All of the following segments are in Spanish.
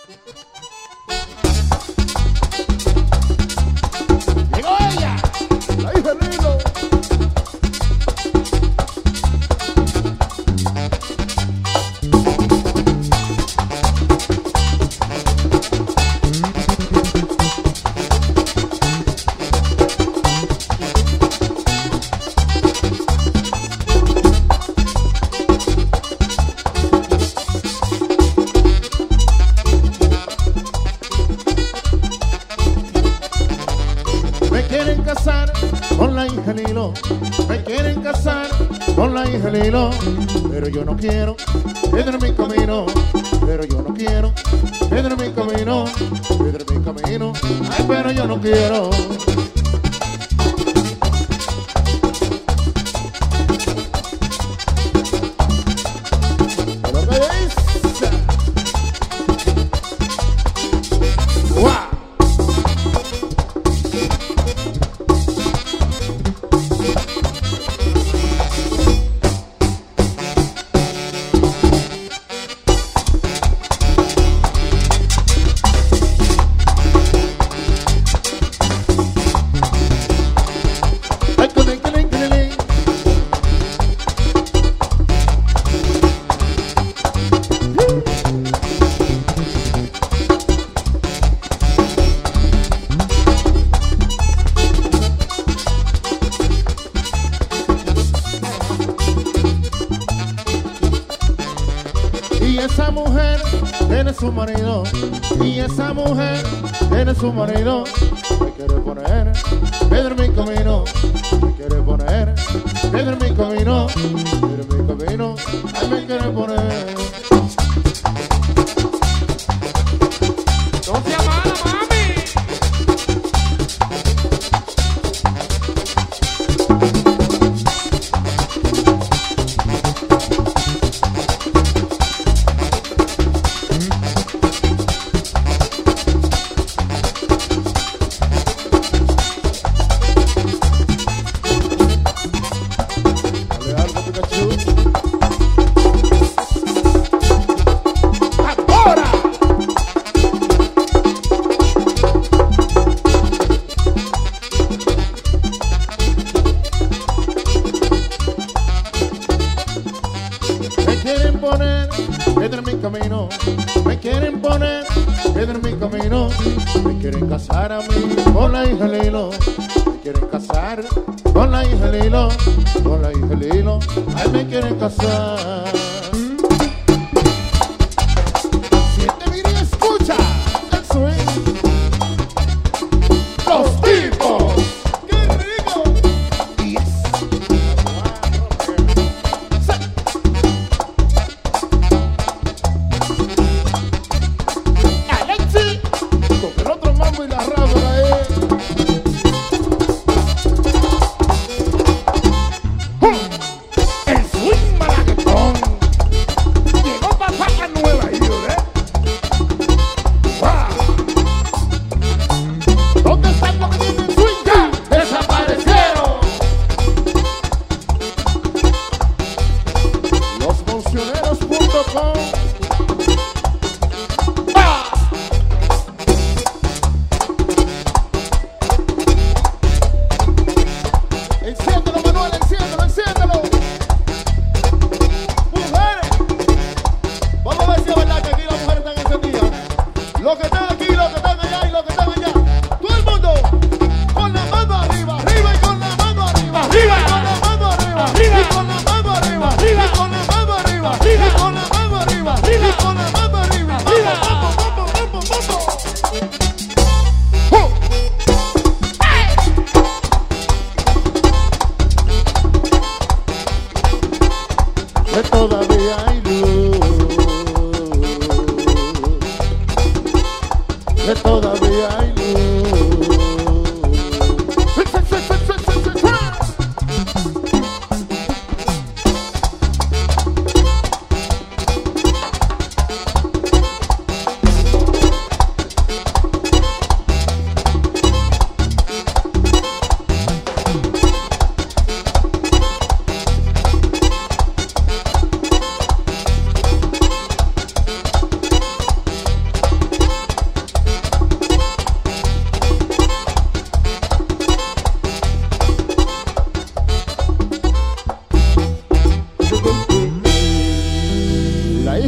Llegó ella, la hija de Lilo. Me quieren casar con la hija de Lilo, me quieren casar con la hija de Lilo, pero yo no quiero perder mi camino, pero yo no quiero perder mi camino, perder mi camino, ay, pero yo no quiero. Lo que dice. ¡Guau! Y esa mujer tiene su marido, y esa mujer tiene su marido. Me quiere poner piedra en mi camino, me quiere poner piedra en mi camino, piedra en mi camino, ay, me quiere poner. No sea mala, mami. Dale algo, Pikachu. Me quieren poner piedra en mi camino, me quieren poner piedra en mi camino, me quieren casar a mí con la hija de Lilo, me quieren casar con la hija de Lilo, con la hija de Lilo, ay, me quieren casar. Siente, mira y escucha, eso es. Los tipos. ¡Qué rico! Yes. Alexi, con el otro mambo y la ráfaga, El swing malaguetón.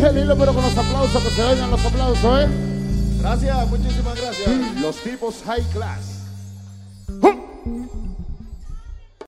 dije el hilo, pero con los aplausos, que se oigan los aplausos, ¿eh? Gracias, muchísimas gracias. Los tipos high class.